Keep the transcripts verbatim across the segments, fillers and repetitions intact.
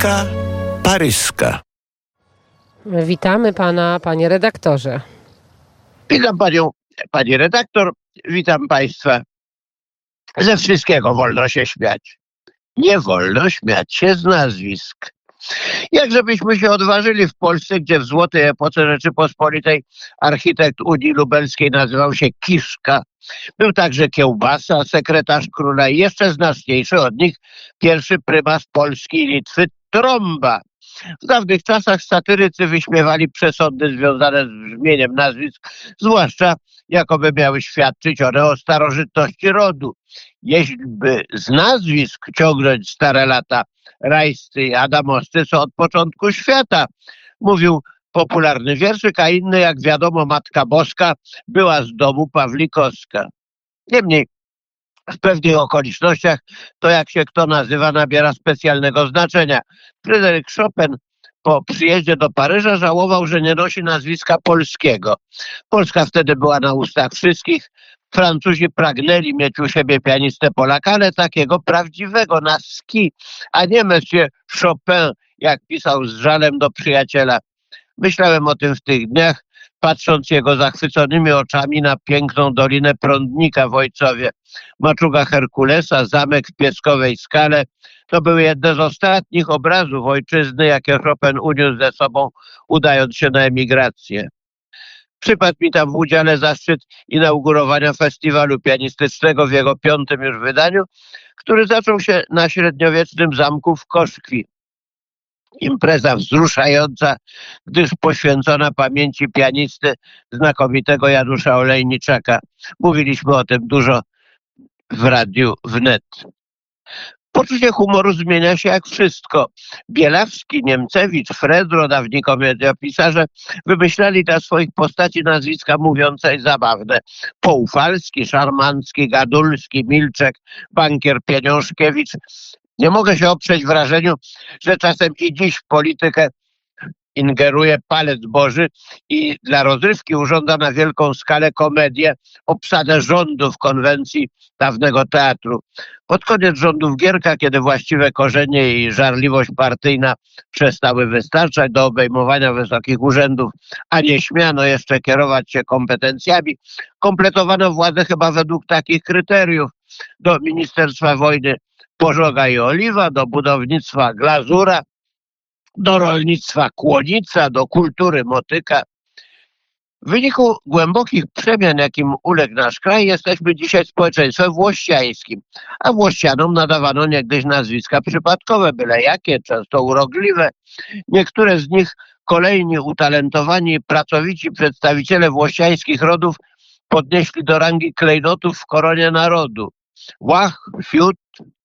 Kronika paryska. Witamy pana, panie redaktorze. Witam panią, pani redaktor, witam państwa. Ze wszystkiego wolno się śmiać. Nie wolno śmiać się z nazwisk. Jakże byśmy się odważyli w Polsce, gdzie w złotej epoce Rzeczypospolitej architekt Unii Lubelskiej nazywał się Kiszka. Był także Kiełbasa, sekretarz króla i jeszcze znaczniejszy od nich pierwszy prymas Polski i Litwy Trąba. W dawnych czasach satyrycy wyśmiewali przesądy związane z brzmieniem nazwisk, zwłaszcza jakoby miały świadczyć one o starożytności rodu. Jeśli by z nazwisk ciągnąć stare lata, rajscy i adamowscy są od początku świata, mówił popularny wierszyk, a inny, jak wiadomo, Matka Boska była z domu Pawlikowska. Niemniej w pewnych okolicznościach to, jak się kto nazywa, nabiera specjalnego znaczenia. Fryderyk Chopin po przyjeździe do Paryża żałował, że nie nosi nazwiska polskiego. Polska wtedy była na ustach wszystkich. Francuzi pragnęli mieć u siebie pianistę Polaka, ale takiego prawdziwego, na ski, a nie Monsieur Chopin, jak pisał z żalem do przyjaciela. Myślałem o tym w tych dniach, patrząc jego zachwyconymi oczami na piękną Dolinę Prądnika w Ojcowie. Maczuga Herkulesa, zamek w Pieskowej Skale to były jedne z ostatnich obrazów ojczyzny, jakie Chopin uniósł ze sobą, udając się na emigrację. Przypadł mi tam w udziale zaszczyt inaugurowania festiwalu pianistycznego w jego piątym już wydaniu, który zaczął się na średniowiecznym zamku w Koszkwi. Impreza wzruszająca, gdyż poświęcona pamięci pianisty znakomitego Janusza Olejniczaka. Mówiliśmy o tym dużo w radiu wnet. Poczucie humoru zmienia się jak wszystko. Bielawski, Niemcewicz, Fredro, dawni komediopisarze wymyślali dla swoich postaci nazwiska mówiące i zabawne. Poufalski, Szarmancki, Gadulski, Milczek, bankier Pieniążkiewicz. Nie mogę się oprzeć wrażeniu, że czasem i dziś w politykę ingeruje palec Boży i dla rozrywki urządza na wielką skalę komedię, obsadę rządów konwencji dawnego teatru. Pod koniec rządów Gierka, kiedy właściwe korzenie i żarliwość partyjna przestały wystarczać do obejmowania wysokich urzędów, a nie śmiano jeszcze kierować się kompetencjami, kompletowano władzę chyba według takich kryteriów. Do Ministerstwa Wojny Pożoga i Oliwa, do budownictwa Glazura, do rolnictwa Kłonica, do kultury Motyka. W wyniku głębokich przemian, jakim uległ nasz kraj, jesteśmy dzisiaj społeczeństwem włościańskim, a Włościanom nadawano niegdyś nazwiska przypadkowe, byle jakie, często urogliwe. Niektóre z nich kolejni utalentowani, pracowici przedstawiciele włościańskich rodów podnieśli do rangi klejnotów w koronie narodu. Łach, Fiut,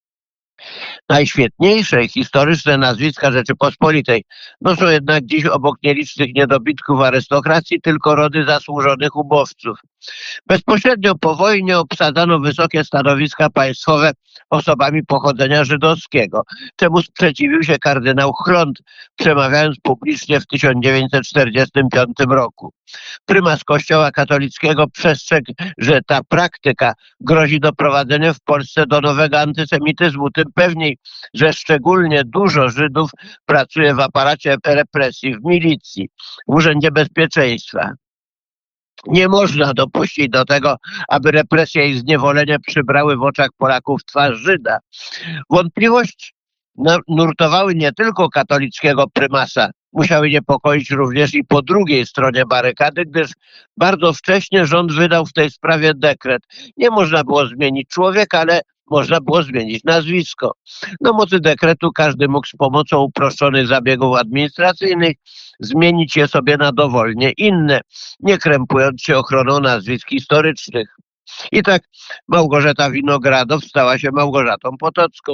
najświetniejsze historyczne nazwiska Rzeczypospolitej noszą jednak dziś obok nielicznych niedobitków arystokracji tylko rody zasłużonych ubowców. Bezpośrednio po wojnie obsadzano wysokie stanowiska państwowe osobami pochodzenia żydowskiego, czemu sprzeciwił się kardynał Chląd, przemawiając publicznie w tysiąc dziewięćset czterdziestym piątym roku. Prymas Kościoła katolickiego przestrzegł, że ta praktyka grozi doprowadzeniem w Polsce do nowego antysemityzmu, tym pewniej, że szczególnie dużo Żydów pracuje w aparacie represji, w milicji, w Urzędzie Bezpieczeństwa. Nie można dopuścić do tego, aby represja i zniewolenie przybrały w oczach Polaków twarz Żyda. Wątpliwość nurtowały nie tylko katolickiego prymasa, musiały niepokoić również i po drugiej stronie barykady, gdyż bardzo wcześnie rząd wydał w tej sprawie dekret. Nie można było zmienić człowieka, ale można było zmienić nazwisko. Na mocy dekretu każdy mógł z pomocą uproszczonych zabiegów administracyjnych zmienić je sobie na dowolnie inne, nie krępując się ochroną nazwisk historycznych. I tak Małgorzata Winogradow stała się Małgorzatą Potocką.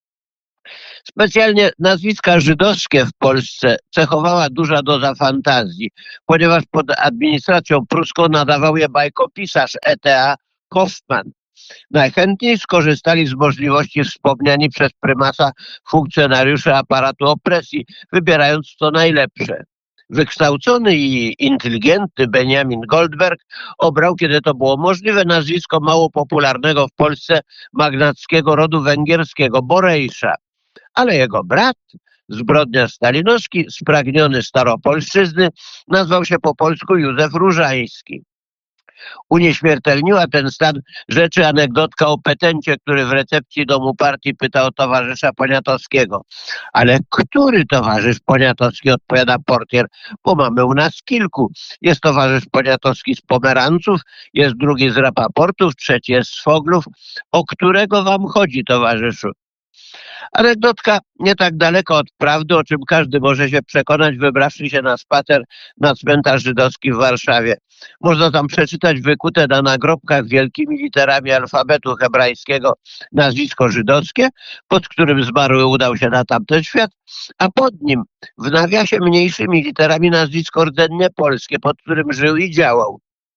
Specjalnie nazwiska żydowskie w Polsce cechowała duża doza fantazji, ponieważ pod administracją pruską nadawał je bajkopisarz E T A Hoffman. Najchętniej skorzystali z możliwości wspomniani przez prymasa funkcjonariusze aparatu opresji, wybierając to najlepsze. Wykształcony i inteligentny Benjamin Goldberg obrał, kiedy to było możliwe, nazwisko mało popularnego w Polsce magnackiego rodu węgierskiego Borejsza. Ale jego brat zbrodniarz stalinowski, spragniony staropolszczyzny, nazwał się po polsku Józef Różański. Unieśmiertelniła ten stan rzeczy anegdotka o petencie, który w recepcji domu partii pytał towarzysza Poniatowskiego. Ale który towarzysz Poniatowski, odpowiada portier, bo mamy u nas kilku. Jest towarzysz Poniatowski z Pomeranców, jest drugi z Rapaportów, trzeci jest z Foglów. O którego wam chodzi, towarzyszu? Anegdotka nie tak daleko od prawdy, o czym każdy może się przekonać, wybrawszy się na spacer na cmentarz żydowski w Warszawie. Można tam przeczytać wykute na nagrobkach wielkimi literami alfabetu hebrajskiego nazwisko żydowskie, pod którym zmarły udał się na tamten świat, a pod nim w nawiasie mniejszymi literami nazwisko rdzennie polskie, pod którym żył i działał.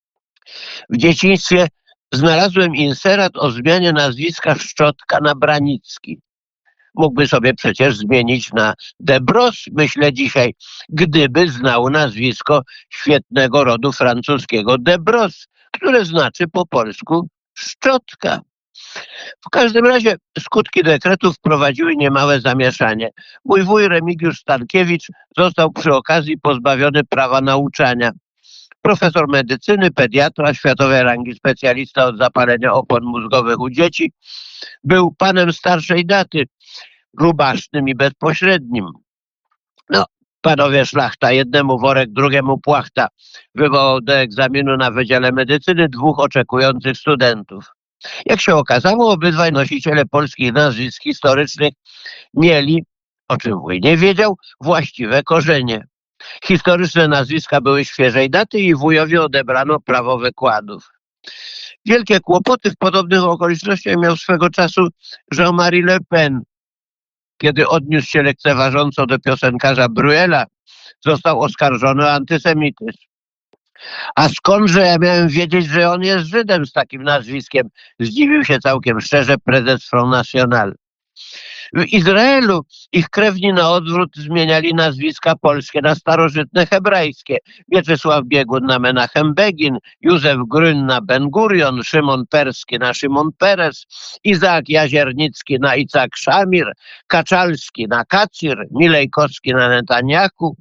W dzieciństwie znalazłem inserat o zmianie nazwiska Szczotka na Branicki. Mógłby sobie przecież zmienić na Debros, myślę dzisiaj, gdyby znał nazwisko świetnego rodu francuskiego Debros, które znaczy po polsku szczotka. W każdym razie skutki dekretu wprowadziły niemałe zamieszanie. Mój wuj Remigiusz Stankiewicz został przy okazji pozbawiony prawa nauczania. Profesor medycyny, pediatra, światowej rangi specjalista od zapalenia opon mózgowych u dzieci, był panem starszej daty, rubasznym i bezpośrednim. No, panowie szlachta, jednemu worek, drugiemu płachta, wywołał do egzaminu na Wydziale Medycyny dwóch oczekujących studentów. Jak się okazało, obydwaj nosiciele polskich nazwisk historycznych mieli, o czym wuj nie wiedział, właściwe korzenie. Historyczne nazwiska były świeżej daty i wujowi odebrano prawo wykładów. Wielkie kłopoty w podobnych okolicznościach miał swego czasu Jean-Marie Le Pen. Kiedy odniósł się lekceważąco do piosenkarza Bruela, został oskarżony o antysemityzm. A skądże ja miałem wiedzieć, że on jest Żydem z takim nazwiskiem? Zdziwił się całkiem szczerze prezes Front National. W Izraelu ich krewni na odwrót zmieniali nazwiska polskie na starożytne hebrajskie. Mieczysław Biegun na Menachem Begin, Józef Grün na Ben Gurion, Szymon Perski na Szymon Peres, Izaak Jaziernicki na Icak Szamir, Kaczalski na Kacir, Milejkowski na Netanyahu.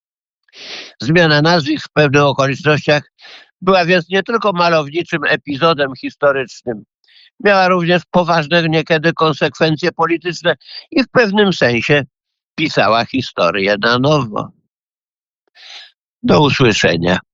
Zmiana nazwisk w pewnych okolicznościach była więc nie tylko malowniczym epizodem historycznym. Miała również poważne niekiedy konsekwencje polityczne i w pewnym sensie pisała historię na nowo. Do usłyszenia.